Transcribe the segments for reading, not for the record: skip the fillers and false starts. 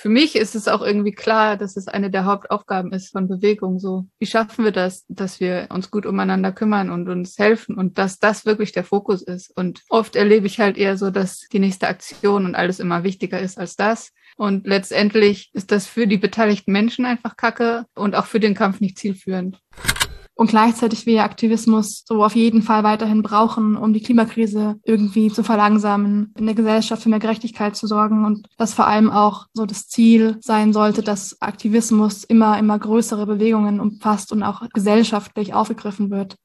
für mich ist es auch irgendwie klar, dass es eine der Hauptaufgaben ist von Bewegung. So, wie schaffen wir das, dass wir uns gut umeinander kümmern und uns helfen und dass das wirklich der Fokus ist. Und oft erlebe ich halt eher so, dass die nächste Aktion und alles immer wichtiger ist als das. Und letztendlich ist das für die beteiligten Menschen einfach Kacke und auch für den Kampf nicht zielführend. Und gleichzeitig wir Aktivismus so auf jeden Fall weiterhin brauchen, um die Klimakrise irgendwie zu verlangsamen, in der Gesellschaft für mehr Gerechtigkeit zu sorgen und das vor allem auch so das Ziel sein sollte, dass Aktivismus immer größere Bewegungen umfasst und auch gesellschaftlich aufgegriffen wird.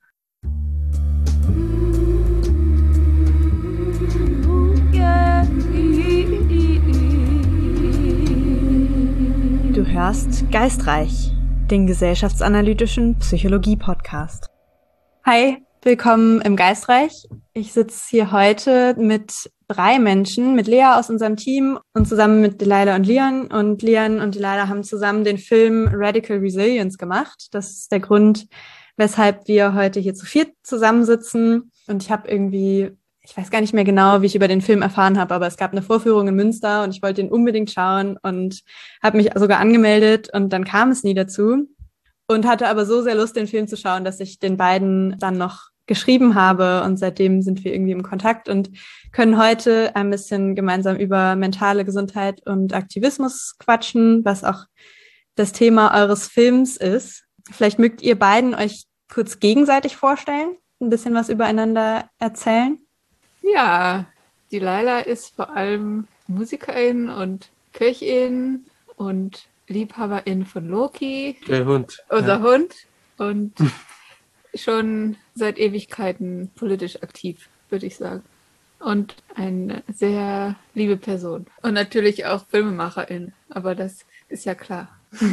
Du hörst Geistreich, den gesellschaftsanalytischen Psychologie-Podcast. Hi, willkommen im Geistreich. Ich sitze hier heute mit 3 Menschen, mit Lea aus unserem Team und zusammen mit Delilah und Lian. Und Lian und Delilah haben zusammen den Film Radical Resilience gemacht. Das ist der Grund, weshalb wir heute hier zu 4 zusammensitzen. Und ich weiß gar nicht mehr genau, wie ich über den Film erfahren habe, aber es gab eine Vorführung in Münster und ich wollte ihn unbedingt schauen und habe mich sogar angemeldet und dann kam es nie dazu und hatte aber so sehr Lust, den Film zu schauen, dass ich den beiden dann noch geschrieben habe und seitdem sind wir irgendwie im Kontakt und können heute ein bisschen gemeinsam über mentale Gesundheit und Aktivismus quatschen, was auch das Thema eures Films ist. Vielleicht mögt ihr beiden euch kurz gegenseitig vorstellen, ein bisschen was übereinander erzählen. Ja, die Laila ist vor allem Musikerin und Köchin und Liebhaberin von Loki. Der Hund. Unser Hund. Und schon seit Ewigkeiten politisch aktiv, würde ich sagen. Und eine sehr liebe Person. Und natürlich auch Filmemacherin. Aber das ist ja klar.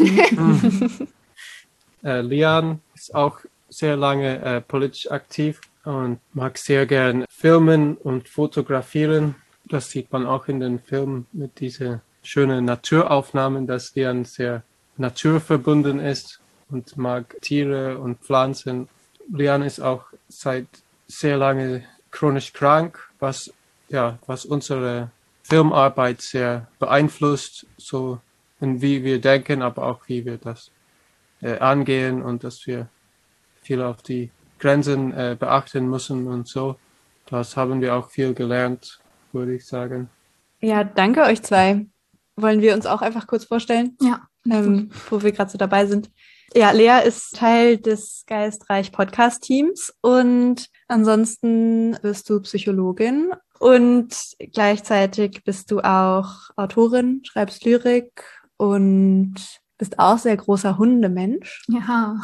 Lian ist auch sehr lange politisch aktiv und mag sehr gern filmen und fotografieren. Das sieht man auch in den Filmen mit diesen schönen Naturaufnahmen, dass Lian sehr naturverbunden ist und mag Tiere und Pflanzen. Lian ist auch seit sehr lange chronisch krank, was unsere Filmarbeit sehr beeinflusst, so in wie wir denken, aber auch wie wir das angehen und dass wir viel auf die Grenzen beachten müssen und so. Das haben wir auch viel gelernt, würde ich sagen. Ja, danke euch 2. Wollen wir uns auch einfach kurz vorstellen? Ja. Wo wir gerade so dabei sind. Ja, Lea ist Teil des Geistreich Podcast-Teams und ansonsten bist du Psychologin und gleichzeitig bist du auch Autorin, schreibst Lyrik und bist auch sehr großer Hundemensch. Ja.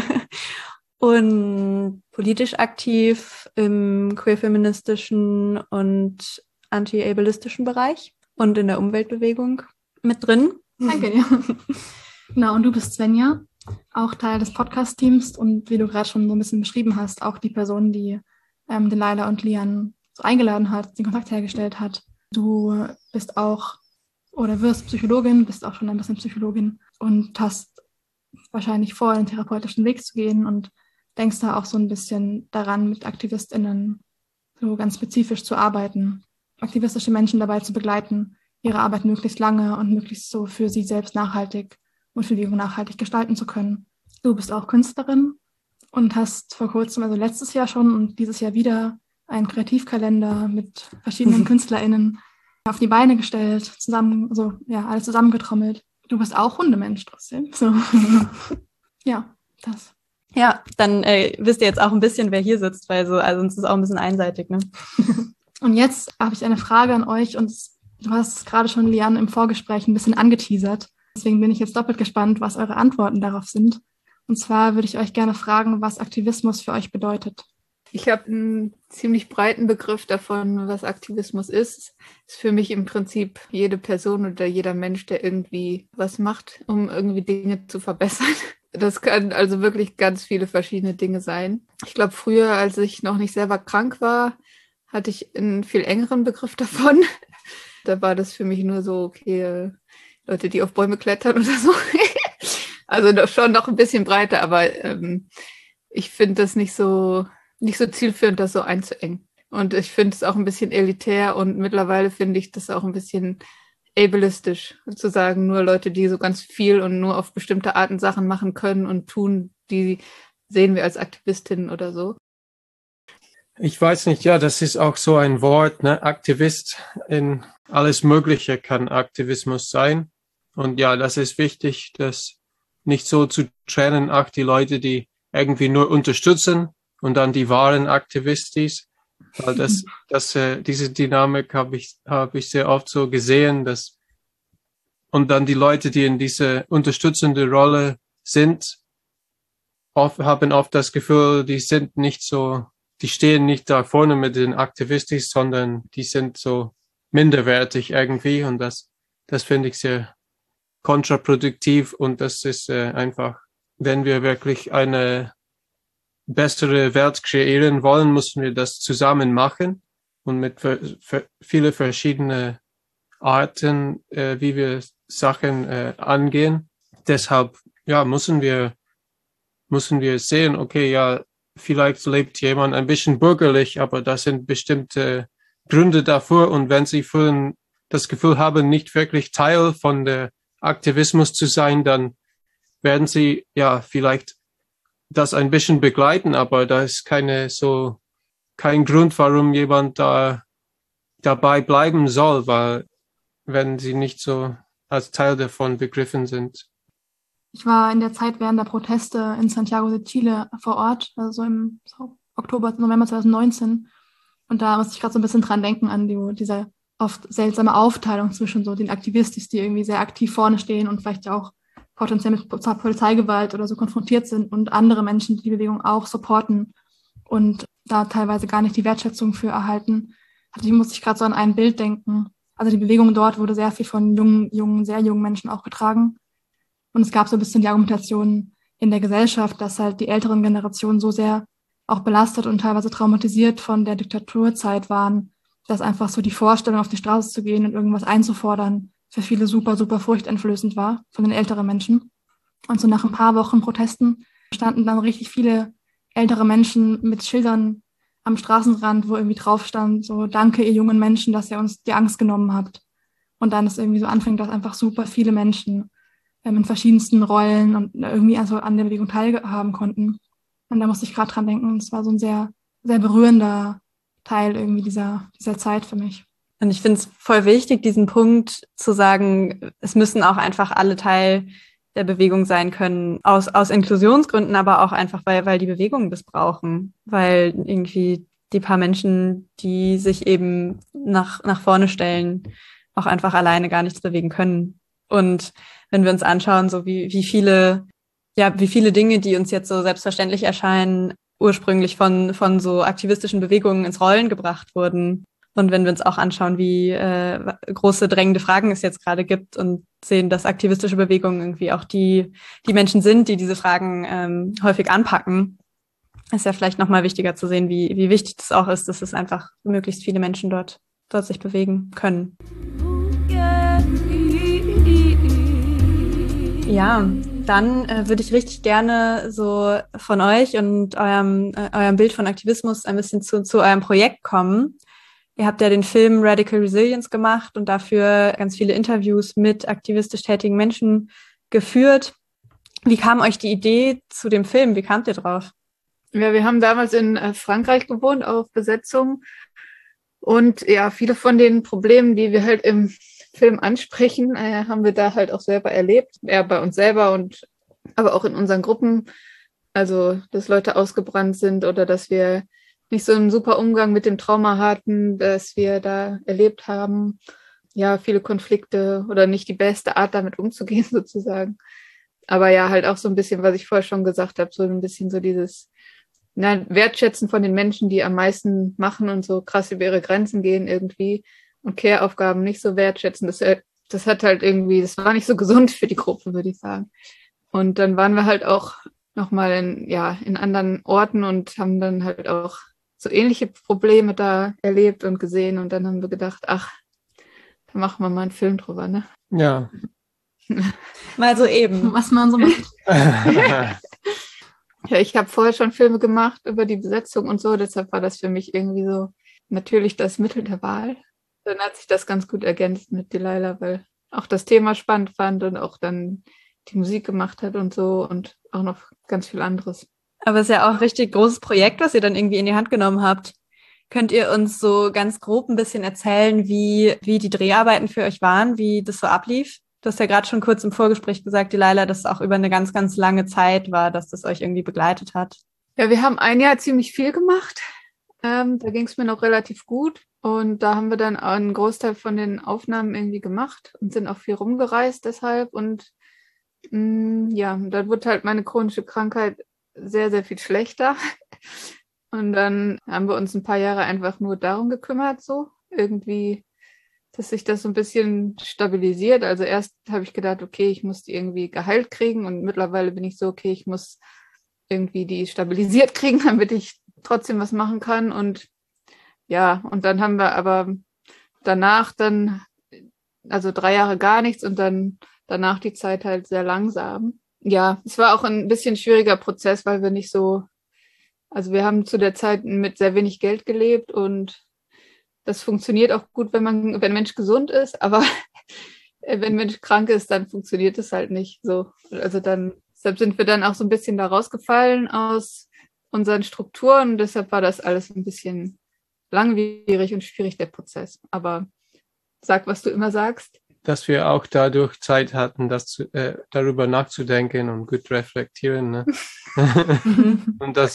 Und politisch aktiv im queer-feministischen und anti-ableistischen Bereich und in der Umweltbewegung mit drin. Danke, ja. Genau, und du bist Svenja, auch Teil des Podcast-Teams und wie du gerade schon so ein bisschen beschrieben hast, auch die Person, die Delilah und Lian so eingeladen hat, den Kontakt hergestellt hat. Du bist auch oder wirst Psychologin, bist auch schon ein bisschen Psychologin und hast wahrscheinlich vor, den therapeutischen Weg zu gehen und denkst da auch so ein bisschen daran, mit AktivistInnen so ganz spezifisch zu arbeiten, aktivistische Menschen dabei zu begleiten, ihre Arbeit möglichst lange und möglichst so für sie selbst nachhaltig und für die nachhaltig gestalten zu können. Du bist auch Künstlerin und hast vor kurzem, also letztes Jahr schon und dieses Jahr wieder, einen Kreativkalender mit verschiedenen KünstlerInnen auf die Beine gestellt, alles zusammengetrommelt. Du bist auch Hundemensch trotzdem. So. Ja, das. Ja, dann wisst ihr jetzt auch ein bisschen, wer hier sitzt, weil sonst ist es auch ein bisschen einseitig, ne? Und jetzt habe ich eine Frage an euch und du hast es gerade schon, Lian, im Vorgespräch ein bisschen angeteasert. Deswegen bin ich jetzt doppelt gespannt, was eure Antworten darauf sind. Und zwar würde ich euch gerne fragen, was Aktivismus für euch bedeutet. Ich habe einen ziemlich breiten Begriff davon, was Aktivismus ist. Ist für mich im Prinzip jede Person oder jeder Mensch, der irgendwie was macht, um irgendwie Dinge zu verbessern. Das kann also wirklich ganz viele verschiedene Dinge sein. Ich glaube, früher, als ich noch nicht selber krank war, hatte ich einen viel engeren Begriff davon. Da war das für mich nur so, okay, Leute, die auf Bäume klettern oder so. Also schon noch ein bisschen breiter, aber ich finde das nicht so zielführend, das so einzuengen. Und ich finde es auch ein bisschen elitär und mittlerweile finde ich das auch ein bisschen ableistisch, sozusagen nur Leute, die so ganz viel und nur auf bestimmte Arten Sachen machen können und tun, die sehen wir als Aktivistinnen oder so. Ich weiß nicht, ja, das ist auch so ein Wort, ne? Aktivist, in alles Mögliche kann Aktivismus sein. Und ja, das ist wichtig, das nicht so zu trennen, die Leute, die irgendwie nur unterstützen und dann die wahren Aktivistis. Weil diese Dynamik habe ich sehr oft so gesehen, und dann die Leute, die in diese unterstützende Rolle sind, haben oft das Gefühl, die stehen nicht da vorne mit den Aktivistis, sondern die sind so minderwertig irgendwie, und das finde ich sehr kontraproduktiv, und das ist einfach, wenn wir wirklich eine bessere Welt kreieren wollen, müssen wir das zusammen machen und mit viele verschiedene Arten, wie wir Sachen angehen. Deshalb ja, müssen wir sehen, okay, ja, vielleicht lebt jemand ein bisschen bürgerlich, aber das sind bestimmte Gründe dafür, und wenn sie das Gefühl haben, nicht wirklich Teil von der Aktivismus zu sein, dann werden sie ja vielleicht das ein bisschen begleiten, aber da ist kein Grund, warum jemand da dabei bleiben soll, weil wenn sie nicht so als Teil davon begriffen sind. Ich war in der Zeit während der Proteste in Santiago de Chile vor Ort, also im Oktober, November 2019. Und da musste ich gerade so ein bisschen dran denken an diese oft seltsame Aufteilung zwischen so den Aktivistis, die irgendwie sehr aktiv vorne stehen und vielleicht ja auch potenziell mit Polizeigewalt oder so konfrontiert sind, und andere Menschen, die die Bewegung auch supporten und da teilweise gar nicht die Wertschätzung für erhalten. Also musste ich gerade so an ein Bild denken. Also die Bewegung dort wurde sehr viel von sehr jungen Menschen auch getragen. Und es gab so ein bisschen die Argumentation in der Gesellschaft, dass halt die älteren Generationen so sehr auch belastet und teilweise traumatisiert von der Diktaturzeit waren, dass einfach so die Vorstellung, auf die Straße zu gehen und irgendwas einzufordern, für viele super, super furchteinflößend war von den älteren Menschen. Und so nach ein paar Wochen Protesten standen dann richtig viele ältere Menschen mit Schildern am Straßenrand, wo irgendwie drauf stand, so: Danke, ihr jungen Menschen, dass ihr uns die Angst genommen habt. Und dann ist irgendwie so anfängt, dass einfach super viele Menschen in verschiedensten Rollen und irgendwie also an der Bewegung teilhaben konnten. Und da musste ich gerade dran denken, es war so ein sehr, sehr berührender Teil irgendwie dieser Zeit für mich. Und ich finde es voll wichtig, diesen Punkt zu sagen, es müssen auch einfach alle Teil der Bewegung sein können, aus Inklusionsgründen, aber auch einfach, weil die Bewegungen das brauchen, weil irgendwie die paar Menschen, die sich eben nach vorne stellen, auch einfach alleine gar nichts bewegen können. Und wenn wir uns anschauen, so wie viele Dinge, die uns jetzt so selbstverständlich erscheinen, ursprünglich von so aktivistischen Bewegungen ins Rollen gebracht wurden. Und wenn wir uns auch anschauen, wie große drängende Fragen es jetzt gerade gibt und sehen, dass aktivistische Bewegungen irgendwie auch die Menschen sind, die diese Fragen häufig anpacken, ist ja vielleicht nochmal wichtiger zu sehen, wie wichtig das auch ist, dass es einfach möglichst viele Menschen dort sich bewegen können. Ja, dann würde ich richtig gerne so von euch und eurem Bild von Aktivismus ein bisschen zu eurem Projekt kommen. Ihr habt ja den Film Radical Resilience gemacht und dafür ganz viele Interviews mit aktivistisch tätigen Menschen geführt. Wie kam euch die Idee zu dem Film? Wie kamt ihr drauf? Ja, wir haben damals in Frankreich gewohnt, auf Besetzung. Und ja, viele von den Problemen, die wir halt im Film ansprechen, haben wir da halt auch selber erlebt. Ja, bei uns selber und aber auch in unseren Gruppen. Also, dass Leute ausgebrannt sind oder dass wir nicht so einen super Umgang mit dem Trauma hatten, das wir da erlebt haben. Ja, viele Konflikte oder nicht die beste Art, damit umzugehen sozusagen. Aber ja, halt auch so ein bisschen, was ich vorher schon gesagt habe, so ein bisschen so dieses Wertschätzen von den Menschen, die am meisten machen und so krass über ihre Grenzen gehen irgendwie und Care-Aufgaben nicht so wertschätzen. Das hat halt irgendwie, das war nicht so gesund für die Gruppe, würde ich sagen. Und dann waren wir halt auch nochmal in anderen Orten und haben dann halt auch so ähnliche Probleme da erlebt und gesehen. Und dann haben wir gedacht, ach, da machen wir mal einen Film drüber, ne? Ja. Mal so eben. Was man so macht. Ja, ich habe vorher schon Filme gemacht über die Besetzung und so, deshalb war das für mich irgendwie so natürlich das Mittel der Wahl. Dann hat sich das ganz gut ergänzt mit Delilah, weil auch das Thema spannend fand und auch dann die Musik gemacht hat und so und auch noch ganz viel anderes. Aber es ist ja auch ein richtig großes Projekt, was ihr dann irgendwie in die Hand genommen habt. Könnt ihr uns so ganz grob ein bisschen erzählen, wie die Dreharbeiten für euch waren, wie das so ablief? Du hast ja gerade schon kurz im Vorgespräch gesagt, Delilah, dass es auch über eine ganz, ganz lange Zeit war, dass das euch irgendwie begleitet hat. Ja, wir haben ein Jahr ziemlich viel gemacht. Da ging es mir noch relativ gut. Und da haben wir dann einen Großteil von den Aufnahmen irgendwie gemacht und sind auch viel rumgereist deshalb. Und ja, dann wurde halt meine chronische Krankheit sehr, sehr viel schlechter. Und dann haben wir uns ein paar Jahre einfach nur darum gekümmert, so irgendwie, dass sich das so ein bisschen stabilisiert. Also erst habe ich gedacht, okay, ich muss die irgendwie geheilt kriegen. Und mittlerweile bin ich so, okay, ich muss irgendwie die stabilisiert kriegen, damit ich trotzdem was machen kann. Und ja, und dann haben wir aber danach dann, also 3 Jahre gar nichts und dann danach die Zeit halt sehr langsam. Ja, es war auch ein bisschen schwieriger Prozess, weil wir nicht so, also wir haben zu der Zeit mit sehr wenig Geld gelebt und das funktioniert auch gut, wenn Mensch gesund ist, aber wenn Mensch krank ist, dann funktioniert es halt nicht so. Also deshalb sind wir dann auch so ein bisschen da rausgefallen aus unseren Strukturen und deshalb war das alles ein bisschen langwierig und schwierig, der Prozess. Aber sag, was du immer sagst. Dass wir auch dadurch Zeit hatten, darüber nachzudenken und gut reflektieren. Ne? Und dass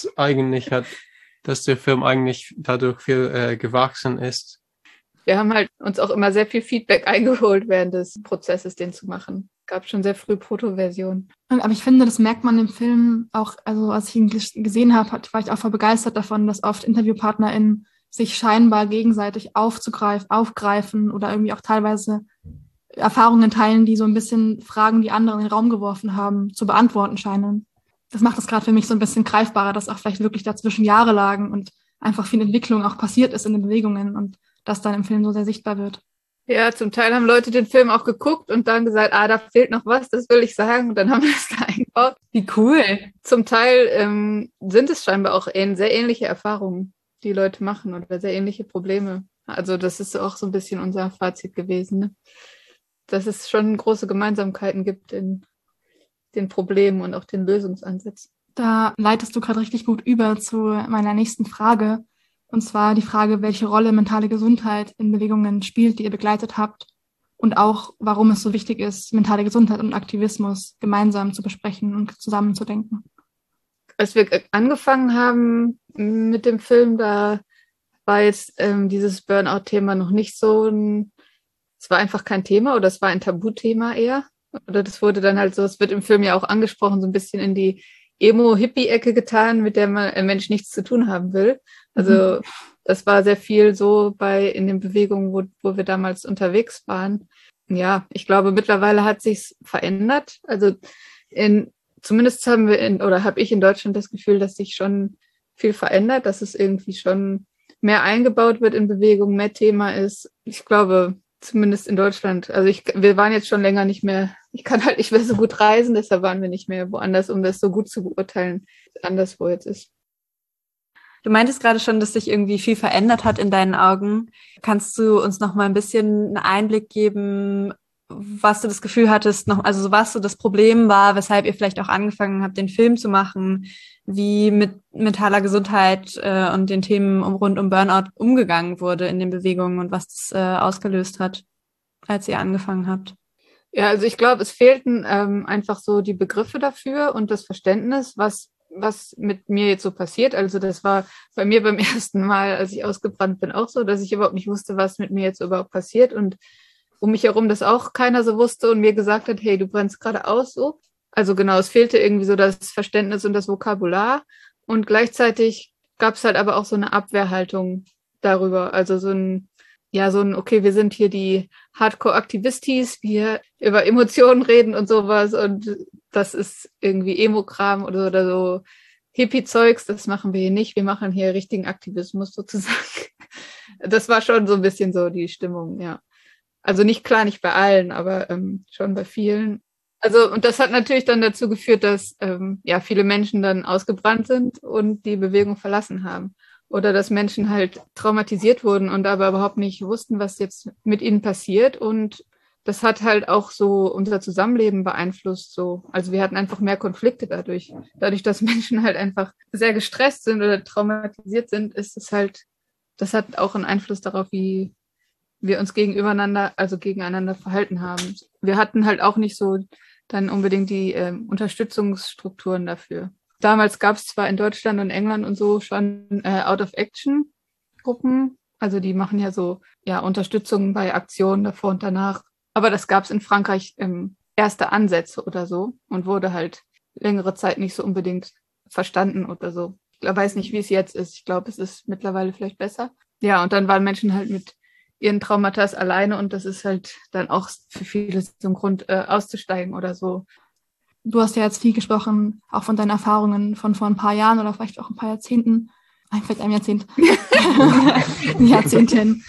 der Film eigentlich dadurch viel gewachsen ist. Wir haben halt uns auch immer sehr viel Feedback eingeholt während des Prozesses, den zu machen. Gab schon sehr früh Protoversionen. Aber ich finde, das merkt man im Film auch, also als ich ihn gesehen habe, war ich auch voll begeistert davon, dass oft InterviewpartnerInnen sich scheinbar gegenseitig aufgreifen oder irgendwie auch teilweise Erfahrungen teilen, die so ein bisschen Fragen, die andere in den Raum geworfen haben, zu beantworten scheinen. Das macht das gerade für mich so ein bisschen greifbarer, dass auch vielleicht wirklich dazwischen Jahre lagen und einfach viel Entwicklung auch passiert ist in den Bewegungen und das dann im Film so sehr sichtbar wird. Ja, zum Teil haben Leute den Film auch geguckt und dann gesagt, da fehlt noch was, das will ich sagen. Und dann haben wir das da eingebaut. Wie cool. Zum Teil sind es scheinbar auch sehr ähnliche Erfahrungen, die Leute machen oder sehr ähnliche Probleme. Also das ist auch so ein bisschen unser Fazit gewesen, ne? Dass es schon große Gemeinsamkeiten gibt in den Problemen und auch den Lösungsansätzen. Da leitest du gerade richtig gut über zu meiner nächsten Frage. Und zwar die Frage, welche Rolle mentale Gesundheit in Bewegungen spielt, die ihr begleitet habt. Und auch, warum es so wichtig ist, mentale Gesundheit und Aktivismus gemeinsam zu besprechen und zusammenzudenken. Als wir angefangen haben mit dem Film, da war jetzt dieses Burnout-Thema noch nicht so es war einfach kein Thema oder es war ein Tabuthema eher. Oder das wurde dann halt so, es wird im Film ja auch angesprochen, so ein bisschen in die Emo-Hippie-Ecke getan, mit der ein Mensch nichts zu tun haben will. Also das war sehr viel so in den Bewegungen, wo wir damals unterwegs waren. Ja, ich glaube, mittlerweile hat sich's verändert. Also zumindest habe ich in Deutschland das Gefühl, dass sich schon viel verändert, dass es irgendwie schon mehr eingebaut wird in Bewegung, mehr Thema ist. Ich glaube, zumindest in Deutschland. Also wir waren jetzt schon länger nicht mehr, ich kann halt nicht mehr so gut reisen, deshalb waren wir nicht mehr woanders, um das so gut zu beurteilen, anderswo jetzt ist. Du meintest gerade schon, dass sich irgendwie viel verändert hat in deinen Augen. Kannst du uns noch mal ein bisschen einen Einblick geben, was du das Gefühl hattest, also was so das Problem war, weshalb ihr vielleicht auch angefangen habt, den Film zu machen, wie mit mentaler Gesundheit und den Themen rund um Burnout umgegangen wurde in den Bewegungen und was das ausgelöst hat, als ihr angefangen habt? Ja, also ich glaube, es fehlten einfach so die Begriffe dafür und das Verständnis, was mit mir jetzt so passiert. Also das war bei mir beim ersten Mal, als ich ausgebrannt bin, auch so, dass ich überhaupt nicht wusste, was mit mir jetzt überhaupt passiert und um mich herum das auch keiner so wusste und mir gesagt hat, hey, du brennst gerade aus, so. Also genau, es fehlte irgendwie so das Verständnis und das Vokabular und gleichzeitig gab es halt aber auch so eine Abwehrhaltung darüber, also okay, wir sind hier die Hardcore-Aktivistis, wir über Emotionen reden und sowas und das ist irgendwie Emo-Kram oder so Hippie-Zeugs, das machen wir hier nicht, wir machen hier richtigen Aktivismus sozusagen. Das war schon so ein bisschen so die Stimmung, ja. Also nicht bei allen, aber schon bei vielen. Also, und das hat natürlich dann dazu geführt, dass viele Menschen dann ausgebrannt sind und die Bewegung verlassen haben. oder dass Menschen halt traumatisiert wurden und aber überhaupt nicht wussten, was jetzt mit ihnen passiert. Und das hat halt auch so unser Zusammenleben beeinflusst. So. Also wir hatten einfach mehr Konflikte dadurch. Dadurch, dass Menschen halt einfach sehr gestresst sind oder traumatisiert sind, ist es halt, das hat auch einen Einfluss darauf, wie wir uns gegeneinander verhalten haben. Wir hatten halt auch nicht so dann unbedingt die Unterstützungsstrukturen dafür. Damals gab es zwar in Deutschland und England und so schon Out-of-Action-Gruppen, also die machen ja so Unterstützung bei Aktionen davor und danach. Aber das gab es in Frankreich erste Ansätze oder so und wurde halt längere Zeit nicht so unbedingt verstanden oder so. Ich weiß nicht, wie es jetzt ist. Ich glaube, es ist mittlerweile vielleicht besser. Ja, und dann waren Menschen halt mit ihren Traumata alleine und das ist halt dann auch für viele so ein Grund, auszusteigen oder so. Du hast ja jetzt viel gesprochen, auch von deinen Erfahrungen von vor ein paar Jahren oder vielleicht auch ein paar Jahrzehnten. Vielleicht einem Jahrzehnt. Jahrzehnten.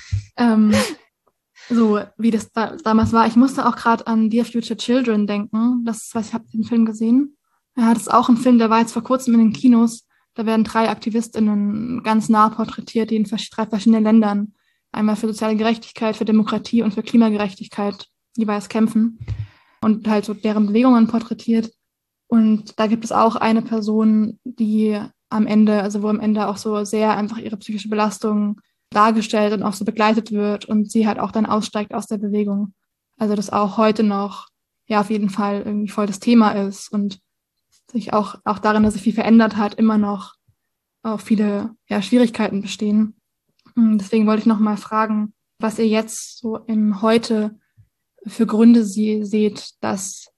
So wie das damals war. Ich musste auch gerade an Dear Future Children denken. Ich habe den Film gesehen. Ja, das ist auch ein Film, der war jetzt vor kurzem in den Kinos. Da werden 3 AktivistInnen ganz nah porträtiert, die in 3 verschiedenen Ländern einmal für soziale Gerechtigkeit, für Demokratie und für Klimagerechtigkeit jeweils kämpfen und halt so deren Bewegungen porträtiert. Und da gibt es auch eine Person, die am Ende auch so sehr einfach ihre psychische Belastung dargestellt und auch so begleitet wird und sie halt auch dann aussteigt aus der Bewegung. Also das auch heute noch auf jeden Fall irgendwie voll das Thema ist und sich auch darin, dass sich viel verändert hat, immer noch auch viele Schwierigkeiten bestehen. Deswegen wollte ich noch mal fragen, was ihr jetzt so im Heute für Gründe seht, dass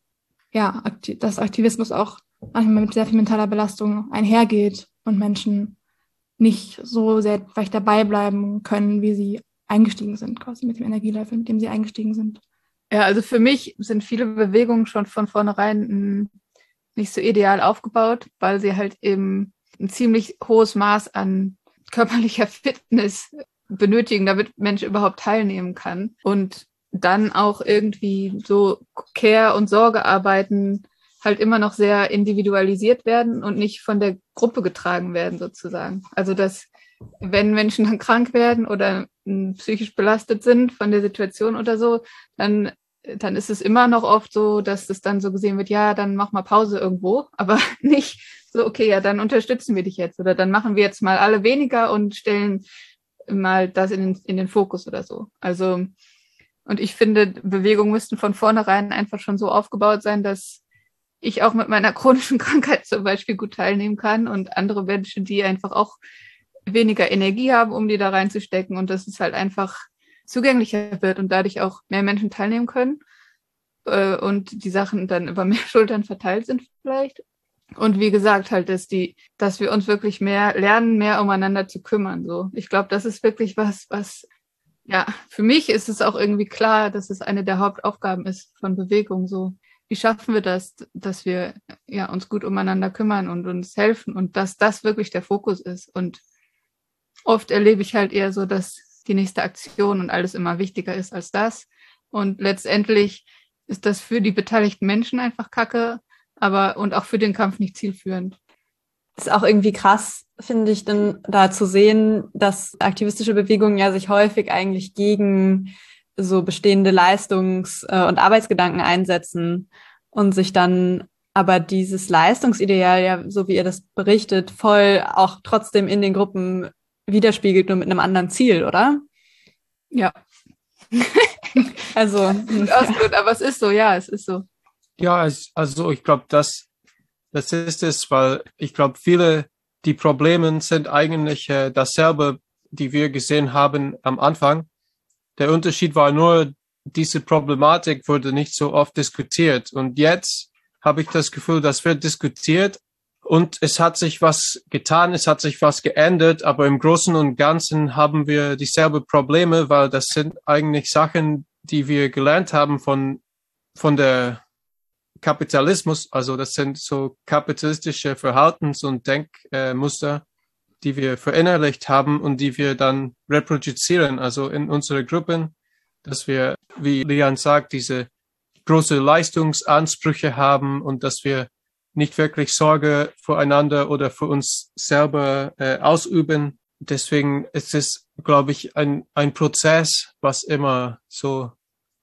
Aktivismus auch manchmal mit sehr viel mentaler Belastung einhergeht und Menschen nicht so sehr vielleicht dabei bleiben können, wie sie eingestiegen sind, quasi mit dem Energielevel, mit dem sie eingestiegen sind. Ja, also für mich sind viele Bewegungen schon von vornherein nicht so ideal aufgebaut, weil sie halt eben ein ziemlich hohes Maß an körperlicher Fitness benötigen, damit Mensch überhaupt teilnehmen kann. Und dann auch irgendwie so Care- und Sorgearbeiten halt immer noch sehr individualisiert werden und nicht von der Gruppe getragen werden sozusagen. Also dass, wenn Menschen dann krank werden oder psychisch belastet sind von der Situation oder so, dann ist es immer noch oft so, dass es dann so gesehen wird, ja, dann mach mal Pause irgendwo, aber nicht so, okay, ja, dann unterstützen wir dich jetzt oder dann machen wir jetzt mal alle weniger und stellen mal das in den Fokus oder so. Also, und ich finde, Bewegungen müssten von vornherein einfach schon so aufgebaut sein, dass ich auch mit meiner chronischen Krankheit zum Beispiel gut teilnehmen kann und andere Menschen, die einfach auch weniger Energie haben, um die da reinzustecken und dass es halt einfach zugänglicher wird und dadurch auch mehr Menschen teilnehmen können und die Sachen dann über mehr Schultern verteilt sind vielleicht. Und wie gesagt, halt, dass wir uns wirklich mehr lernen, mehr umeinander zu kümmern. So, ich glaube, das ist wirklich was, ja, für mich ist es auch irgendwie klar, dass es eine der Hauptaufgaben ist von Bewegung. So, wie schaffen wir das, dass wir uns gut umeinander kümmern und uns helfen und dass das wirklich der Fokus ist. Und oft erlebe ich halt eher so, dass die nächste Aktion und alles immer wichtiger ist als das. Und letztendlich ist das für die beteiligten Menschen einfach Kacke, und auch für den Kampf nicht zielführend. Ist auch irgendwie krass, finde ich, dann da zu sehen, dass aktivistische Bewegungen ja sich häufig eigentlich gegen so bestehende Leistungs- und Arbeitsgedanken einsetzen und sich dann aber dieses Leistungsideal, ja, so wie ihr das berichtet, voll auch trotzdem in den Gruppen widerspiegelt, nur mit einem anderen Ziel, oder? Ja. Also. Ausgeführt, aber es ist so, ja, es ist so. Ja, also ich glaube, das ist es, weil ich glaube, viele, die Probleme sind eigentlich dasselbe, die wir gesehen haben am Anfang. Der Unterschied war nur, diese Problematik wurde nicht so oft diskutiert. Und jetzt habe ich das Gefühl, das wird diskutiert und es hat sich was getan, es hat sich was geändert, aber im Großen und Ganzen haben wir dieselbe Probleme, weil das sind eigentlich Sachen, die wir gelernt haben von der Kapitalismus, also das sind so kapitalistische Verhaltens- und Denkmuster, die wir verinnerlicht haben und die wir dann reproduzieren, also in unsere Gruppen, dass wir, wie Lian sagt, diese große Leistungsansprüche haben und dass wir nicht wirklich Sorge voreinander oder für uns selber ausüben deswegen ist es, glaube ich, ein Prozess, was immer so,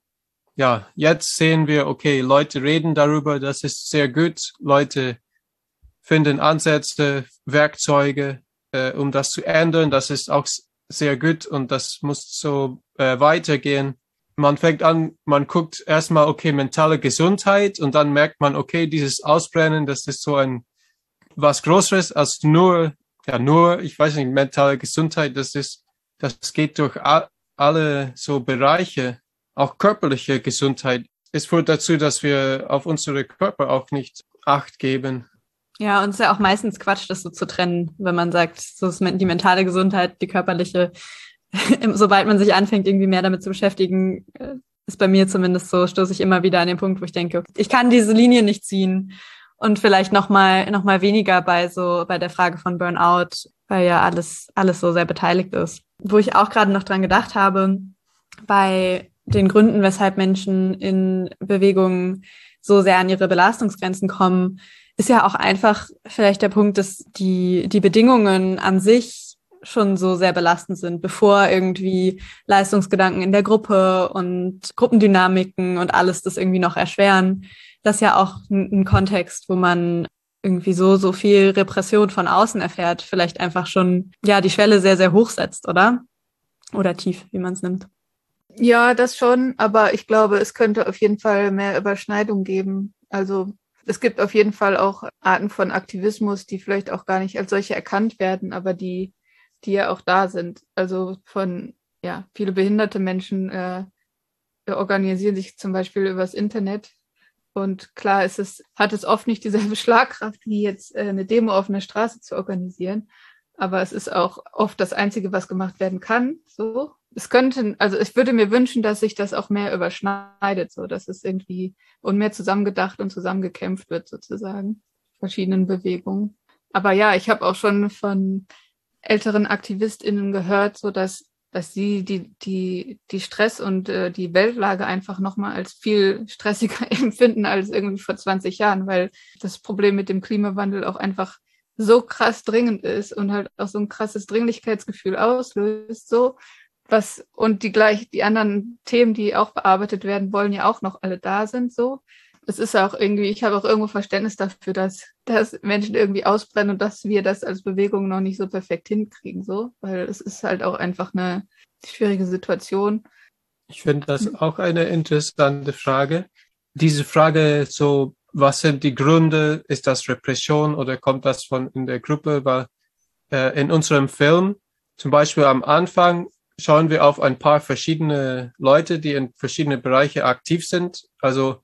ja, jetzt sehen wir, okay, Leute reden darüber, das ist sehr gut. Leute finden Ansätze, Werkzeuge, um das zu ändern. Das ist auch sehr gut und das muss so weitergehen. Man fängt an, man guckt erstmal, okay, mentale Gesundheit und dann merkt man, okay, dieses Ausbrennen, das ist so was Größeres als nur, ich weiß nicht, mentale Gesundheit, das geht durch alle so Bereiche, auch körperliche Gesundheit. Es führt dazu, dass wir auf unsere Körper auch nicht Acht geben. Ja, und es ist ja auch meistens Quatsch, das so zu trennen, wenn man sagt, so ist die mentale Gesundheit, die körperliche. Sobald man sich anfängt, irgendwie mehr damit zu beschäftigen, ist bei mir zumindest so, stoße ich immer wieder an den Punkt, wo ich denke, ich kann diese Linie nicht ziehen. Und vielleicht noch mal weniger bei der Frage von Burnout, weil ja alles so sehr beteiligt ist. Wo ich auch gerade noch dran gedacht habe, bei den Gründen, weshalb Menschen in Bewegungen so sehr an ihre Belastungsgrenzen kommen, ist ja auch einfach vielleicht der Punkt, dass die Bedingungen an sich schon so sehr belastend sind, bevor irgendwie Leistungsgedanken in der Gruppe und Gruppendynamiken und alles das irgendwie noch erschweren. Das ist ja auch ein Kontext, wo man irgendwie so viel Repression von außen erfährt, vielleicht einfach schon, ja, die Schwelle sehr, sehr hoch setzt, oder? Oder tief, wie man es nimmt. Ja, das schon, aber ich glaube, es könnte auf jeden Fall mehr Überschneidung geben. Also es gibt auf jeden Fall auch Arten von Aktivismus, die vielleicht auch gar nicht als solche erkannt werden, aber die ja auch da sind. Also viele behinderte Menschen organisieren sich zum Beispiel übers Internet. Und klar hat es oft nicht dieselbe Schlagkraft, wie jetzt eine Demo auf einer Straße zu organisieren. Aber es ist auch oft das Einzige, was gemacht werden kann. So. Ich würde mir wünschen, dass sich das auch mehr überschneidet, so dass es irgendwie und mehr zusammengedacht und zusammengekämpft wird, sozusagen, verschiedenen Bewegungen. Aber ja, ich habe auch schon von älteren AktivistInnen gehört, so dass sie die Stress und die Weltlage einfach nochmal als viel stressiger empfinden als irgendwie vor 20 Jahren, weil das Problem mit dem Klimawandel auch einfach so krass dringend ist und halt auch so ein krasses Dringlichkeitsgefühl auslöst, und die anderen Themen, die auch bearbeitet werden wollen, ja auch noch alle da sind, so. Es ist auch irgendwie, ich habe auch irgendwo Verständnis dafür, dass Menschen irgendwie ausbrennen und dass wir das als Bewegung noch nicht so perfekt hinkriegen, so, weil es ist halt auch einfach eine schwierige Situation. Ich finde das auch eine interessante Frage. Diese Frage so, was sind die Gründe? Ist das Repression oder kommt das von in der Gruppe? Weil in unserem Film, zum Beispiel am Anfang, schauen wir auf ein paar verschiedene Leute, die in verschiedene Bereiche aktiv sind. Also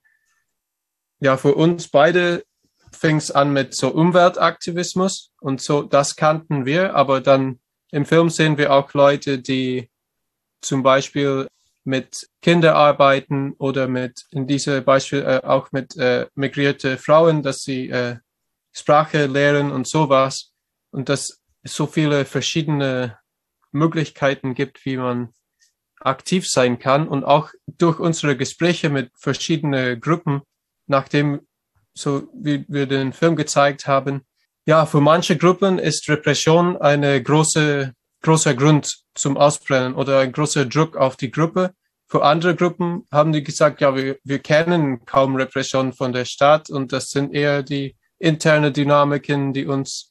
ja, für uns beide fing es an mit so Umweltaktivismus und so, das kannten wir, aber dann im Film sehen wir auch Leute, die zum Beispiel mit Kindern arbeiten oder in diesem Beispiel auch mit migrierte Frauen, dass sie Sprache lernen und sowas. Und dass es so viele verschiedene Möglichkeiten gibt, wie man aktiv sein kann. Und auch durch unsere Gespräche mit verschiedenen Gruppen, nachdem so wie wir den Film gezeigt haben, ja, für manche Gruppen ist Repression eine großer Grund zum Ausbrennen oder ein großer Druck auf die Gruppe. Für andere Gruppen haben die gesagt, ja, wir kennen kaum Repression von der Stadt und das sind eher die interne Dynamiken, die uns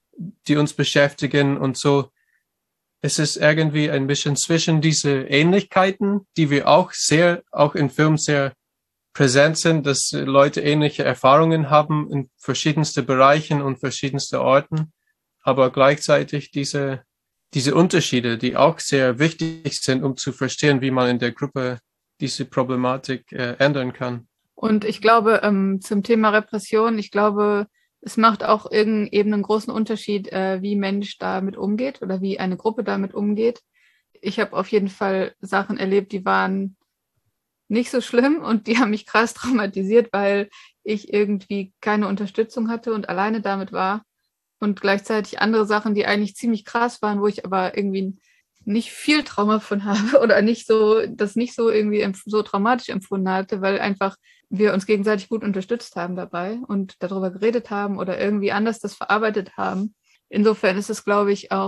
beschäftigen und so. Es ist irgendwie ein bisschen zwischen diese Ähnlichkeiten, die wir auch im Film sehr präsent sind, dass Leute ähnliche Erfahrungen haben in verschiedenste Bereichen und verschiedenste Orten, aber gleichzeitig diese Unterschiede, die auch sehr wichtig sind, um zu verstehen, wie man in der Gruppe diese Problematik ändern kann. Und ich glaube, zum Thema Repression, ich glaube, es macht auch eben einen großen Unterschied, wie ein Mensch damit umgeht oder wie eine Gruppe damit umgeht. Ich habe auf jeden Fall Sachen erlebt, die waren nicht so schlimm und die haben mich krass traumatisiert, weil ich irgendwie keine Unterstützung hatte und alleine damit war. Und gleichzeitig andere Sachen, die eigentlich ziemlich krass waren, wo ich aber irgendwie nicht viel Trauma von habe oder das nicht so irgendwie so traumatisch empfunden hatte, weil einfach wir uns gegenseitig gut unterstützt haben dabei und darüber geredet haben oder irgendwie anders das verarbeitet haben. Insofern ist es, glaube ich, auch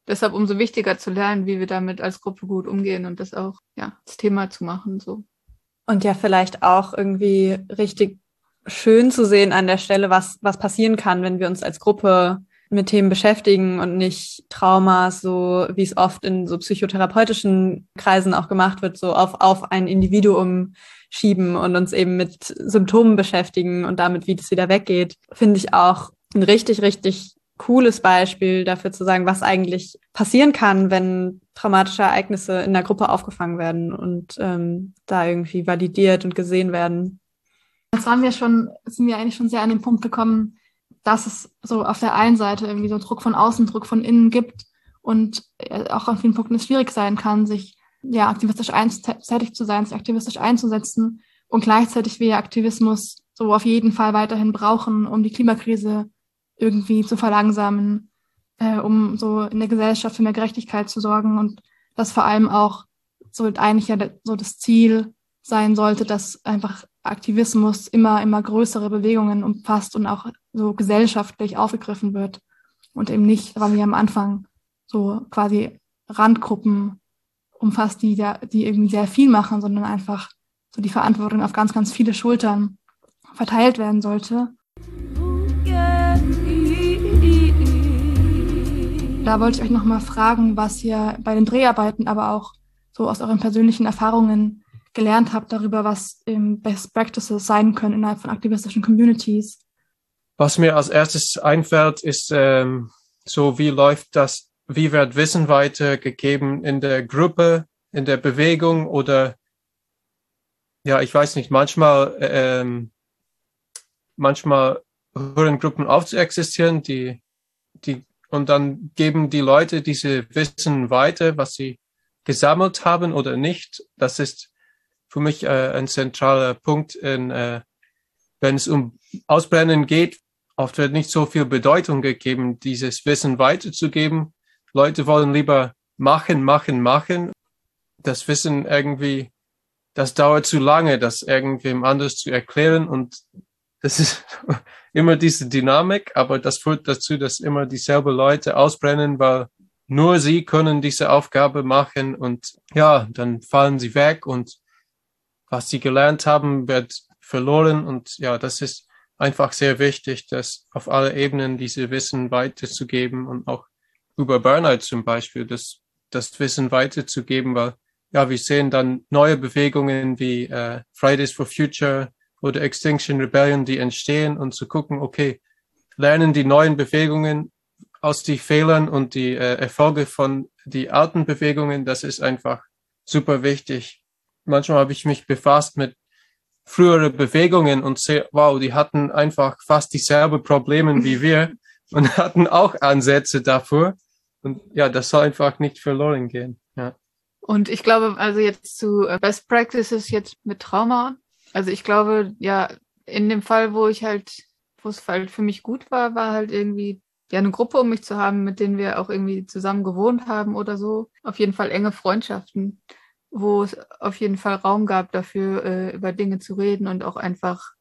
deshalb umso wichtiger zu lernen, wie wir damit als Gruppe gut umgehen und das auch als Thema zu machen. So. Und ja, vielleicht auch irgendwie richtig schön zu sehen an der Stelle, was passieren kann, wenn wir uns als Gruppe mit Themen beschäftigen und nicht Traumas, so wie es oft in so psychotherapeutischen Kreisen auch gemacht wird, so auf ein Individuum schieben und uns eben mit Symptomen beschäftigen und damit, wie das wieder weggeht, finde ich auch ein richtig, richtig cooles Beispiel dafür zu sagen, was eigentlich passieren kann, wenn traumatische Ereignisse in der Gruppe aufgefangen werden und da irgendwie validiert und gesehen werden. Jetzt sind wir eigentlich schon sehr an den Punkt gekommen, dass es so auf der einen Seite irgendwie so Druck von außen, Druck von innen gibt und auch an vielen Punkten es schwierig sein kann, sich aktivistisch tätig zu sein, sich aktivistisch einzusetzen und gleichzeitig wir Aktivismus so auf jeden Fall weiterhin brauchen, um die Klimakrise irgendwie zu verlangsamen, um so in der Gesellschaft für mehr Gerechtigkeit zu sorgen und das vor allem auch so eigentlich so das Ziel sein sollte, dass einfach Aktivismus immer größere Bewegungen umfasst und auch so gesellschaftlich aufgegriffen wird und eben nicht, weil wir am Anfang so quasi Randgruppen umfasst, die irgendwie sehr viel machen, sondern einfach so die Verantwortung auf ganz, ganz viele Schultern verteilt werden sollte. Da wollte ich euch nochmal fragen, was ihr bei den Dreharbeiten, aber auch so aus euren persönlichen Erfahrungen gelernt habt darüber, was Best Practices sein können innerhalb von aktivistischen Communities. Was mir als erstes einfällt, ist so, wie wird Wissen weitergegeben in der Gruppe, in der Bewegung oder ich weiß nicht, manchmal hören Gruppen auf zu existieren, und dann geben die Leute diese Wissen weiter, was sie gesammelt haben oder nicht. Das ist für mich ein zentraler Punkt, wenn es um Ausbrennen geht. Oft wird nicht so viel Bedeutung gegeben, dieses Wissen weiterzugeben. Leute wollen lieber machen. Das Wissen irgendwie, das dauert zu lange, das irgendwem anders zu erklären. Und das ist immer diese Dynamik, aber das führt dazu, dass immer dieselben Leute ausbrennen, weil nur sie können diese Aufgabe machen und dann fallen sie weg und was sie gelernt haben, wird verloren und das ist einfach sehr wichtig, das auf alle Ebenen diese Wissen weiterzugeben und auch über Burnout zum Beispiel, das Wissen weiterzugeben, weil wir sehen dann neue Bewegungen wie Fridays for Future oder Extinction Rebellion, die entstehen und zu gucken, okay, lernen die neuen Bewegungen aus die Fehlern und die Erfolge von die alten Bewegungen, das ist einfach super wichtig. Manchmal habe ich mich befasst mit früheren Bewegungen und sehe, wow, die hatten einfach fast dieselben Probleme wie wir und hatten auch Ansätze dafür. Und das soll einfach nicht verloren gehen. Ja. Und ich glaube, also jetzt zu Best Practices jetzt mit Trauma, also ich glaube, in dem Fall, wo es halt für mich gut war halt irgendwie eine Gruppe um mich zu haben, mit denen wir auch irgendwie zusammen gewohnt haben oder so. Auf jeden Fall enge Freundschaften, wo es auf jeden Fall Raum gab dafür, über Dinge zu reden und auch einfach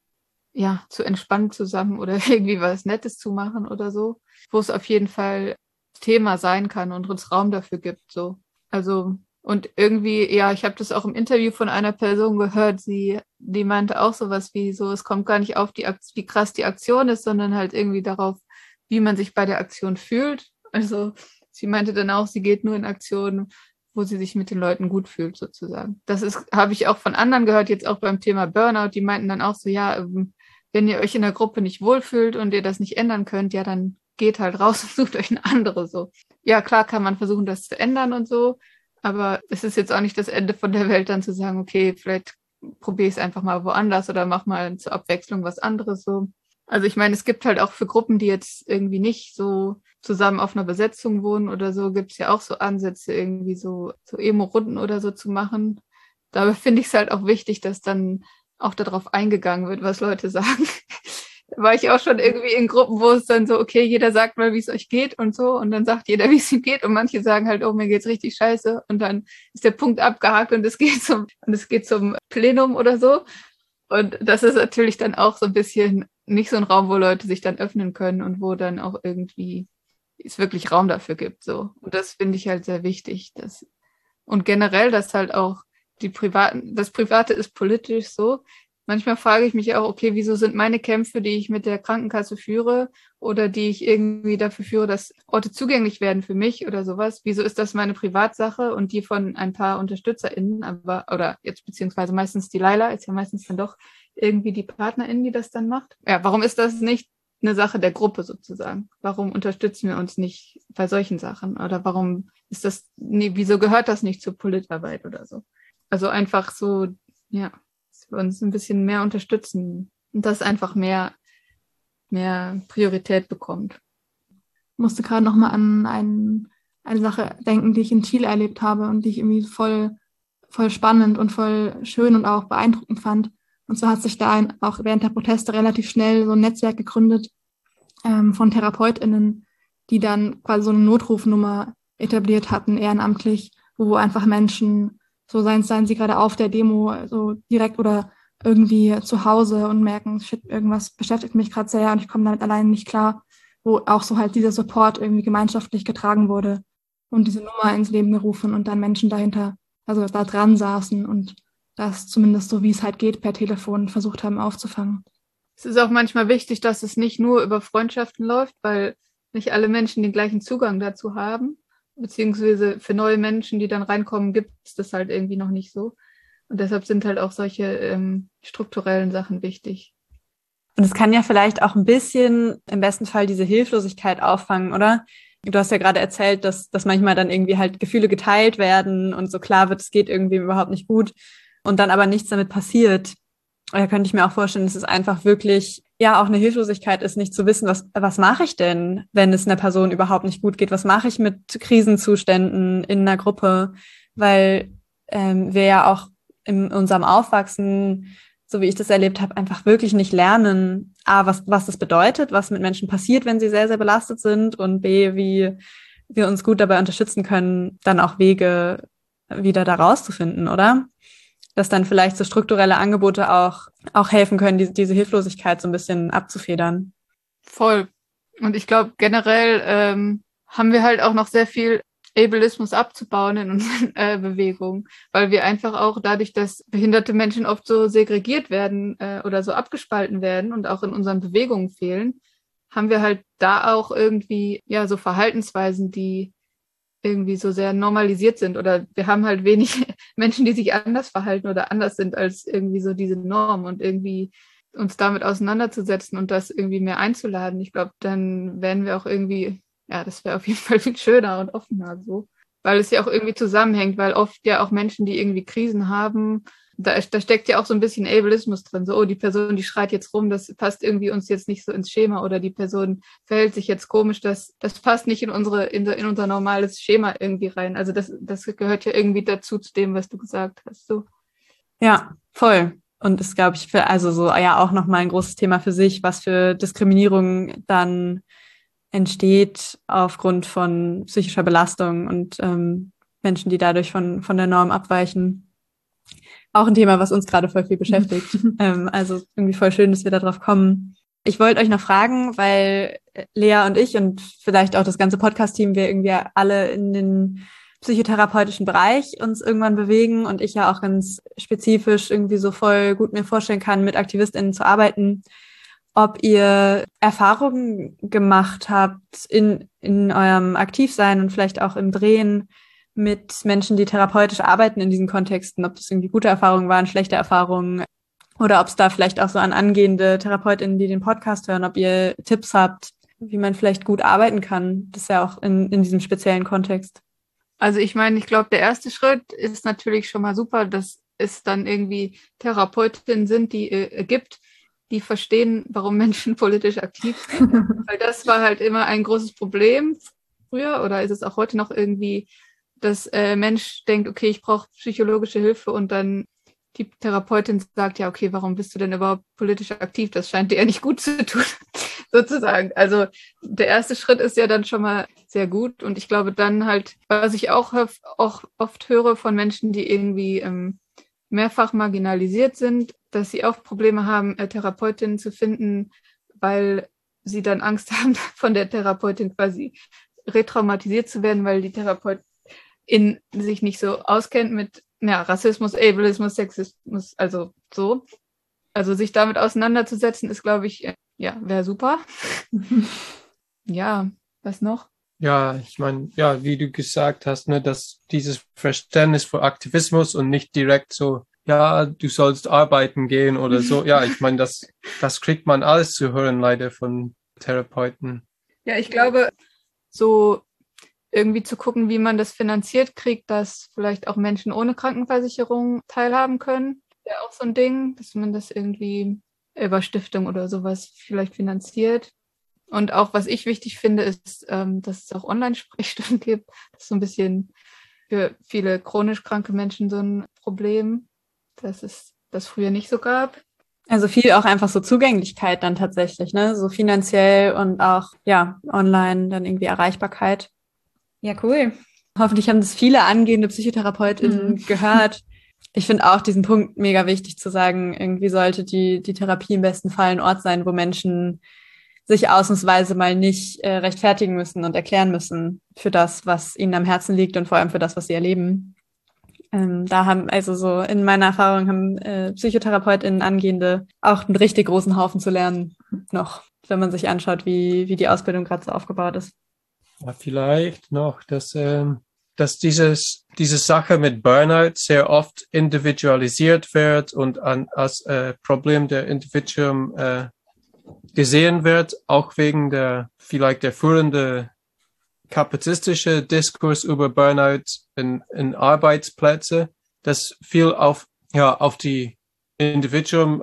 zu entspannen zusammen oder irgendwie was Nettes zu machen oder so. Wo es auf jeden Fall Thema sein kann und uns Raum dafür gibt. So. Also, und irgendwie, ich habe das auch im Interview von einer Person gehört, die meinte auch sowas wie so, es kommt gar nicht auf wie krass die Aktion ist, sondern halt irgendwie darauf, wie man sich bei der Aktion fühlt. Also sie meinte dann auch, sie geht nur in Aktionen, wo sie sich mit den Leuten gut fühlt, sozusagen. Habe ich auch von anderen gehört, jetzt auch beim Thema Burnout, die meinten dann auch so, wenn ihr euch in der Gruppe nicht wohlfühlt und ihr das nicht ändern könnt, dann geht halt raus und sucht euch eine andere so. Ja, klar kann man versuchen, das zu ändern und so, aber es ist jetzt auch nicht das Ende von der Welt, dann zu sagen, okay, vielleicht probiere ich es einfach mal woanders oder mach mal zur Abwechslung was anderes so. Also ich meine, es gibt halt auch für Gruppen, die jetzt irgendwie nicht so zusammen auf einer Besetzung wohnen oder so, gibt es ja auch so Ansätze, irgendwie so Emo-Runden oder so zu machen. Dabei finde ich es halt auch wichtig, dass dann auch darauf eingegangen wird, was Leute sagen. Da war ich auch schon irgendwie in Gruppen, wo es dann so, okay, jeder sagt mal, wie es euch geht und so. Und dann sagt jeder, wie es ihm geht. Und manche sagen halt, oh, mir geht's richtig scheiße. Und dann ist der Punkt abgehakt und es geht zum Plenum oder so. Und das ist natürlich dann auch so ein bisschen nicht so ein Raum, wo Leute sich dann öffnen können und wo dann auch irgendwie es wirklich Raum dafür gibt. So. Und das finde ich halt sehr wichtig. Und generell, dass halt auch das Private ist politisch so. Manchmal frage ich mich auch, okay, wieso sind meine Kämpfe, die ich mit der Krankenkasse führe oder die ich irgendwie dafür führe, dass Orte zugänglich werden für mich oder sowas, wieso ist das meine Privatsache und die von ein paar UnterstützerInnen, oder jetzt beziehungsweise meistens die Laila, ist ja meistens dann doch irgendwie die PartnerInnen, die das dann macht. Ja, warum ist das nicht eine Sache der Gruppe sozusagen? Warum unterstützen wir uns nicht bei solchen Sachen? Oder wieso gehört das nicht zur Politarbeit oder so? Also einfach so, ja, dass wir uns ein bisschen mehr unterstützen und das einfach mehr Priorität bekommt. Ich musste gerade nochmal an eine Sache denken, die ich in Chile erlebt habe und die ich irgendwie voll spannend und voll schön und auch beeindruckend fand. Und zwar hat sich da auch während der Proteste relativ schnell so ein Netzwerk gegründet von TherapeutInnen, die dann quasi so eine Notrufnummer etabliert hatten, ehrenamtlich, wo einfach Menschen, so seien sie gerade auf der Demo, so direkt oder irgendwie zu Hause und merken, shit, irgendwas beschäftigt mich gerade sehr und ich komme damit allein nicht klar, wo auch so halt dieser Support irgendwie gemeinschaftlich getragen wurde und diese Nummer ins Leben gerufen und dann Menschen dahinter, also da dran saßen und das zumindest so, wie es halt geht, per Telefon versucht haben aufzufangen. Es ist auch manchmal wichtig, dass es nicht nur über Freundschaften läuft, weil nicht alle Menschen den gleichen Zugang dazu haben, beziehungsweise für neue Menschen, die dann reinkommen, gibt es das halt irgendwie noch nicht so. Und deshalb sind halt auch solche strukturellen Sachen wichtig. Und es kann ja vielleicht auch ein bisschen im besten Fall diese Hilflosigkeit auffangen, oder? Du hast ja gerade erzählt, dass manchmal dann irgendwie halt Gefühle geteilt werden und so klar wird, es geht irgendwie überhaupt nicht gut und dann aber nichts damit passiert. Da könnte ich mir auch vorstellen, dass es einfach wirklich ja auch eine Hilflosigkeit ist, nicht zu wissen, was mache ich denn, wenn es einer Person überhaupt nicht gut geht? Was mache ich mit Krisenzuständen in einer Gruppe? Weil wir ja auch in unserem Aufwachsen, so wie ich das erlebt habe, einfach wirklich nicht lernen, A, was das bedeutet, was mit Menschen passiert, wenn sie sehr, sehr belastet sind und B, wie wir uns gut dabei unterstützen können, dann auch Wege wieder da rauszufinden, oder? Dass dann vielleicht so strukturelle Angebote auch helfen können, diese Hilflosigkeit so ein bisschen abzufedern. Voll. Und ich glaube, generell haben wir halt auch noch sehr viel Ableismus abzubauen in unseren Bewegungen, weil wir einfach auch dadurch, dass behinderte Menschen oft so segregiert werden oder so abgespalten werden und auch in unseren Bewegungen fehlen, haben wir halt da auch irgendwie ja so Verhaltensweisen, die irgendwie so sehr normalisiert sind oder wir haben halt wenig Menschen, die sich anders verhalten oder anders sind als irgendwie so diese Norm und irgendwie uns damit auseinanderzusetzen und das irgendwie mehr einzuladen. Ich glaube, dann werden wir auch irgendwie, ja, das wäre auf jeden Fall viel schöner und offener so, weil es ja auch irgendwie zusammenhängt, weil oft ja auch Menschen, die irgendwie Krisen haben, da steckt ja auch so ein bisschen Ableismus drin. So, oh, die Person, die schreit jetzt rum, das passt irgendwie uns jetzt nicht so ins Schema oder die Person verhält sich jetzt komisch, das passt nicht in unser normales Schema irgendwie rein. Also das gehört ja irgendwie dazu zu dem, was du gesagt hast. So. Ja, voll. Und ist, glaube ich, also so ja auch nochmal ein großes Thema für sich, was für Diskriminierung dann entsteht aufgrund von psychischer Belastung und Menschen, die dadurch von der Norm abweichen. Auch ein Thema, was uns gerade voll viel beschäftigt. Also irgendwie voll schön, dass wir da drauf kommen. Ich wollte euch noch fragen, weil Lea und ich und vielleicht auch das ganze Podcast-Team, wir irgendwie alle in den psychotherapeutischen Bereich uns irgendwann bewegen und ich ja auch ganz spezifisch irgendwie so voll gut mir vorstellen kann, mit AktivistInnen zu arbeiten, ob ihr Erfahrungen gemacht habt in eurem Aktivsein und vielleicht auch im Drehen mit Menschen, die therapeutisch arbeiten in diesen Kontexten, ob das irgendwie gute Erfahrungen waren, schlechte Erfahrungen oder ob es da vielleicht auch so an angehende TherapeutInnen, die den Podcast hören, ob ihr Tipps habt, wie man vielleicht gut arbeiten kann. Das ist ja auch in diesem speziellen Kontext. Also ich meine, ich glaube, der erste Schritt ist natürlich schon mal super, dass es dann irgendwie Therapeutinnen sind, die gibt, die verstehen, warum Menschen politisch aktiv sind. Weil das war halt immer ein großes Problem früher oder ist es auch heute noch irgendwie, dass Mensch denkt, okay, ich brauche psychologische Hilfe und dann die Therapeutin sagt, ja, okay, warum bist du denn überhaupt politisch aktiv? Das scheint dir ja nicht gut zu tun, sozusagen. Also der erste Schritt ist ja dann schon mal sehr gut und ich glaube dann halt, was ich auch oft höre von Menschen, die irgendwie mehrfach marginalisiert sind, dass sie auch Probleme haben, Therapeutinnen zu finden, weil sie dann Angst haben, von der Therapeutin quasi retraumatisiert zu werden, weil die Therapeutin sich nicht so auskennt mit Rassismus, Ableismus, Sexismus, also so. Also sich damit auseinanderzusetzen, ist, glaube ich, wäre super. Ja, was noch? Ja, ich meine, ja, wie du gesagt hast, ne, dass dieses Verständnis für Aktivismus und nicht direkt so, ja, du sollst arbeiten gehen oder so. Ja, ich meine, das kriegt man alles zu hören, leider von Therapeuten. Ja, ich glaube, so irgendwie zu gucken, wie man das finanziert kriegt, dass vielleicht auch Menschen ohne Krankenversicherung teilhaben können. Ja, auch so ein Ding, dass man das irgendwie über Stiftung oder sowas vielleicht finanziert. Und auch, was ich wichtig finde, ist, dass es auch Online-Sprechstunden gibt. Das ist so ein bisschen für viele chronisch kranke Menschen so ein Problem, dass es das früher nicht so gab. Also viel auch einfach so Zugänglichkeit dann tatsächlich, ne? So finanziell und auch, ja, online dann irgendwie Erreichbarkeit. Ja, cool. Hoffentlich haben das viele angehende PsychotherapeutInnen gehört. Ich finde auch diesen Punkt mega wichtig zu sagen, irgendwie sollte die Therapie im besten Fall ein Ort sein, wo Menschen sich ausnahmsweise mal nicht rechtfertigen müssen und erklären müssen für das, was ihnen am Herzen liegt und vor allem für das, was sie erleben. Da haben, also so in meiner Erfahrung, haben PsychotherapeutInnen Angehende auch einen richtig großen Haufen zu lernen noch, wenn man sich anschaut, wie die Ausbildung gerade so aufgebaut ist. Ja, vielleicht noch, dass diese Sache mit Burnout sehr oft individualisiert wird und als Problem der Individuum gesehen wird, auch wegen der führende kapazitische Diskurs über Burnout in Arbeitsplätze, das viel auf die Individuum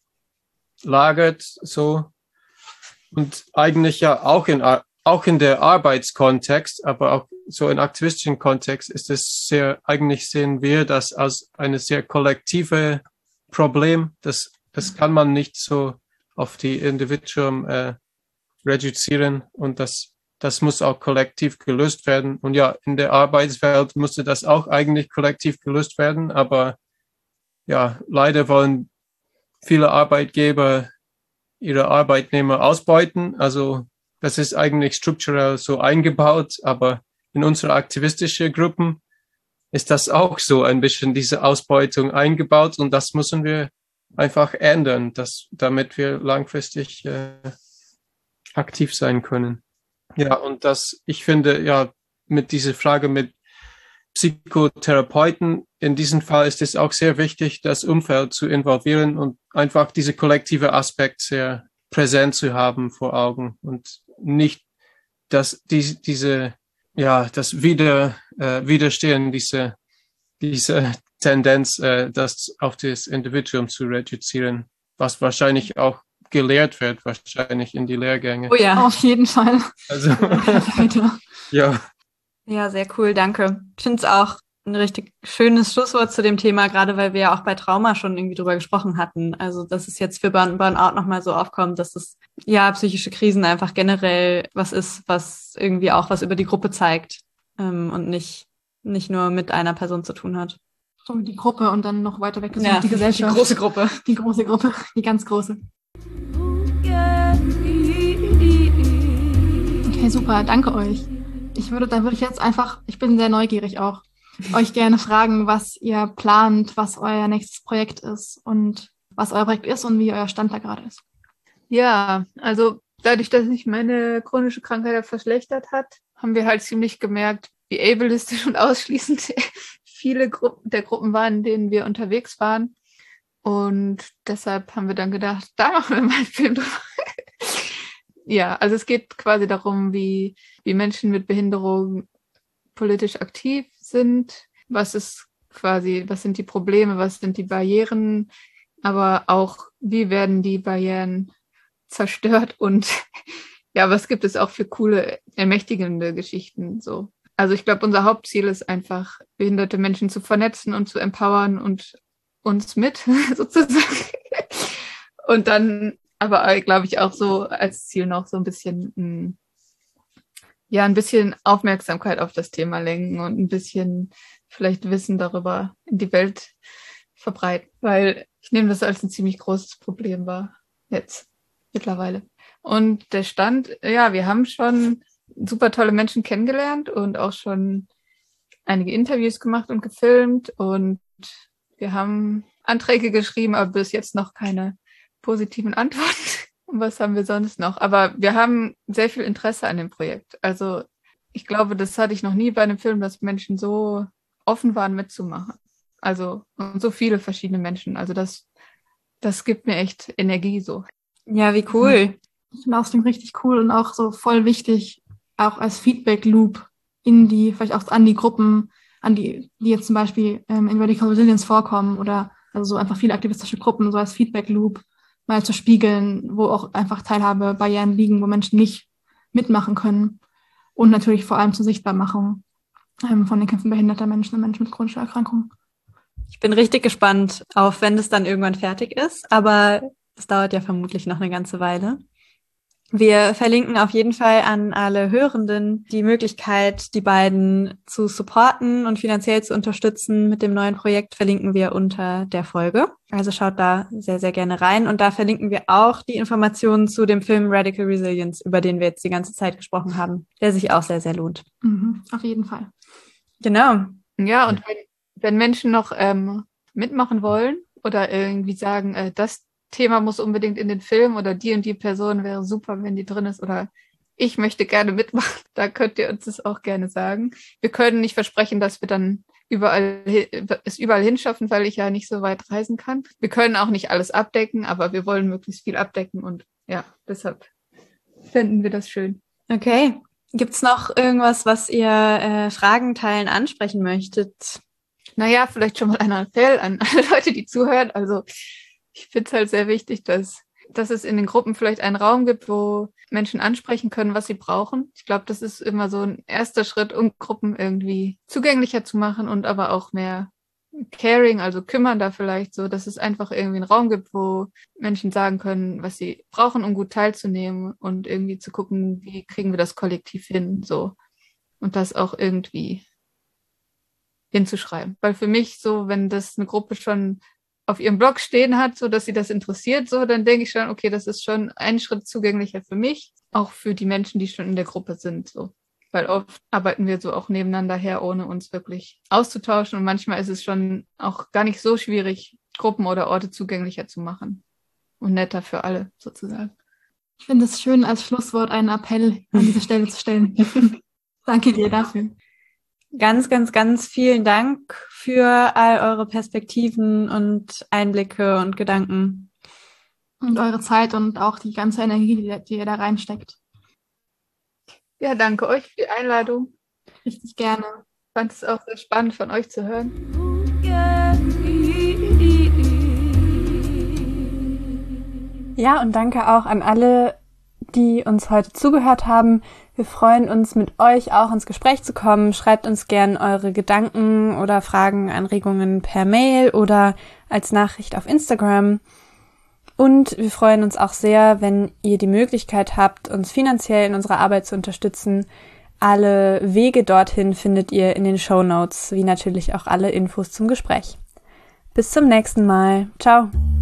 lagert, so. Und eigentlich ja auch in der Arbeitskontext, aber auch so in aktivistischen Kontext ist es eigentlich sehen wir das als eine sehr kollektive Problem. Das kann man nicht so auf die Individuum reduzieren und das muss auch kollektiv gelöst werden. Und ja, in der Arbeitswelt musste das auch eigentlich kollektiv gelöst werden, aber ja, leider wollen viele Arbeitgeber ihre Arbeitnehmer ausbeuten. Also das ist eigentlich strukturell so eingebaut, aber in unsere aktivistischen Gruppen ist das auch so ein bisschen diese Ausbeutung eingebaut und das müssen wir einfach ändern, damit wir langfristig aktiv sein können. Ja, und ich finde, ja, mit dieser Frage mit Psychotherapeuten, in diesem Fall ist es auch sehr wichtig, das Umfeld zu involvieren und einfach diese kollektive Aspekt sehr präsent zu haben vor Augen und nicht, dass das Widerstehen, diese Tendenz, das auf das Individuum zu reduzieren, was wahrscheinlich auch gelehrt wird, wahrscheinlich in die Lehrgänge. Oh ja, auf jeden Fall. Also, ja. Ja, sehr cool, danke. Ich finde es auch ein richtig schönes Schlusswort zu dem Thema, gerade weil wir ja auch bei Trauma schon irgendwie drüber gesprochen hatten. Also, dass es jetzt für Burnout nochmal so aufkommt, dass es psychische Krisen einfach generell was ist, was irgendwie auch was über die Gruppe zeigt und nicht nur mit einer Person zu tun hat. So die Gruppe und dann noch weiter weg ist die Gesellschaft. Die große Gruppe. Die große Gruppe, die ganz große. Okay, super, danke euch. Ich bin sehr neugierig auch, euch gerne fragen, was ihr plant, was euer nächstes Projekt ist und was euer Projekt ist und wie euer Stand da gerade ist. Ja, also dadurch, dass sich meine chronische Krankheit verschlechtert hat, haben wir halt ziemlich gemerkt, wie ableistisch und ausschließend viele der Gruppen waren, in denen wir unterwegs waren. Und deshalb haben wir dann gedacht, da machen wir mal einen Film drüber. Ja, also es geht quasi darum, wie Menschen mit Behinderung politisch aktiv sind. Was sind die Probleme, was sind die Barrieren, aber auch, wie werden die Barrieren zerstört und ja, was gibt es auch für coole, ermächtigende Geschichten so. Also ich glaube, unser Hauptziel ist einfach, behinderte Menschen zu vernetzen und zu empowern und uns mit sozusagen. Und dann aber, glaube ich, auch so als Ziel noch so ein bisschen Aufmerksamkeit auf das Thema lenken und ein bisschen vielleicht Wissen darüber in die Welt verbreiten, weil ich nehme das als ein ziemlich großes Problem wahr, jetzt mittlerweile. Und der Stand, ja, wir haben schon super tolle Menschen kennengelernt und auch schon einige Interviews gemacht und gefilmt. Und wir haben Anträge geschrieben, aber bis jetzt noch keine positiven Antworten. Und was haben wir sonst noch? Aber wir haben sehr viel Interesse an dem Projekt. Also ich glaube, das hatte ich noch nie bei einem Film, dass Menschen so offen waren mitzumachen. Also und so viele verschiedene Menschen. Also das gibt mir echt Energie so. Ja, wie cool. Ich finde das richtig cool und auch so voll wichtig, auch als Feedback-Loop vielleicht auch an die Gruppen, die jetzt zum Beispiel in Radical Resilience vorkommen oder also so einfach viele aktivistische Gruppen, so als Feedback-Loop mal zu spiegeln, wo auch einfach Teilhabebarrieren liegen, wo Menschen nicht mitmachen können. Und natürlich vor allem zur Sichtbarmachung von den Kämpfen behinderter Menschen und Menschen mit chronischen Erkrankungen. Ich bin richtig gespannt auf, wenn es dann irgendwann fertig ist, aber das dauert ja vermutlich noch eine ganze Weile. Wir verlinken auf jeden Fall an alle Hörenden die Möglichkeit, die beiden zu supporten und finanziell zu unterstützen. Mit dem neuen Projekt verlinken wir unter der Folge. Also schaut da sehr, sehr gerne rein. Und da verlinken wir auch die Informationen zu dem Film Radical Resilience, über den wir jetzt die ganze Zeit gesprochen haben, der sich auch sehr, sehr lohnt. Auf jeden Fall. Genau. Ja, und wenn Menschen noch mitmachen wollen oder irgendwie sagen, das Thema muss unbedingt in den Film oder die und die Person wäre super, wenn die drin ist oder ich möchte gerne mitmachen, da könnt ihr uns das auch gerne sagen. Wir können nicht versprechen, dass wir dann überall hinschaffen, weil ich ja nicht so weit reisen kann. Wir können auch nicht alles abdecken, aber wir wollen möglichst viel abdecken und ja, deshalb finden wir das schön. Okay. Gibt's noch irgendwas, was ihr Fragen, Teilen ansprechen möchtet? Naja, vielleicht schon mal ein Appell an alle Leute, die zuhören. Also ich finde es halt sehr wichtig, dass es in den Gruppen vielleicht einen Raum gibt, wo Menschen ansprechen können, was sie brauchen. Ich glaube, das ist immer so ein erster Schritt, um Gruppen irgendwie zugänglicher zu machen und aber auch mehr caring, also kümmern da vielleicht so, dass es einfach irgendwie einen Raum gibt, wo Menschen sagen können, was sie brauchen, um gut teilzunehmen und irgendwie zu gucken, wie kriegen wir das kollektiv hin, so. Und das auch irgendwie hinzuschreiben. Weil für mich so, wenn das eine Gruppe schon auf ihrem Blog stehen hat, so dass sie das interessiert, so, dann denke ich schon, okay, das ist schon ein Schritt zugänglicher für mich, auch für die Menschen, die schon in der Gruppe sind, so. Weil oft arbeiten wir so auch nebeneinander her, ohne uns wirklich auszutauschen. Und manchmal ist es schon auch gar nicht so schwierig, Gruppen oder Orte zugänglicher zu machen und netter für alle sozusagen. Ich finde es schön, als Schlusswort einen Appell an diese Stelle zu stellen. Danke dir dafür. Ganz, ganz, ganz vielen Dank für all eure Perspektiven und Einblicke und Gedanken. Und eure Zeit und auch die ganze Energie, die ihr da reinsteckt. Ja, danke euch für die Einladung. Richtig gerne. Ich fand es auch sehr spannend, von euch zu hören. Ja, und danke auch an alle, die uns heute zugehört haben. Wir freuen uns, mit euch auch ins Gespräch zu kommen. Schreibt uns gern eure Gedanken oder Fragen, Anregungen per Mail oder als Nachricht auf Instagram. Und wir freuen uns auch sehr, wenn ihr die Möglichkeit habt, uns finanziell in unserer Arbeit zu unterstützen. Alle Wege dorthin findet ihr in den Shownotes, wie natürlich auch alle Infos zum Gespräch. Bis zum nächsten Mal. Ciao.